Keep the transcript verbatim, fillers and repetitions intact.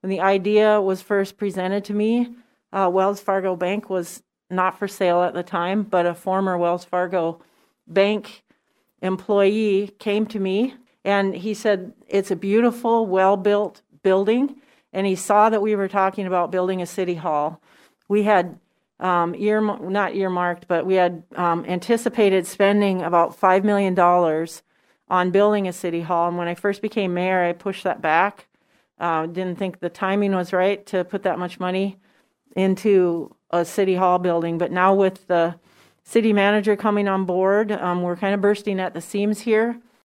when the idea was first presented to me, uh, Wells Fargo Bank was not for sale at the time, but a former Wells Fargo Bank employee came to me and he said, it's a beautiful, well-built building. And he saw that we were talking about building a city hall. We had um, ear, not earmarked, but we had um, anticipated spending about five million dollars on building a city hall. And when I first became mayor, I pushed that back. Uh, didn't think the timing was right to put that much money into a city hall building. But now with the city manager coming on board, um, we're kind of bursting at the seams here.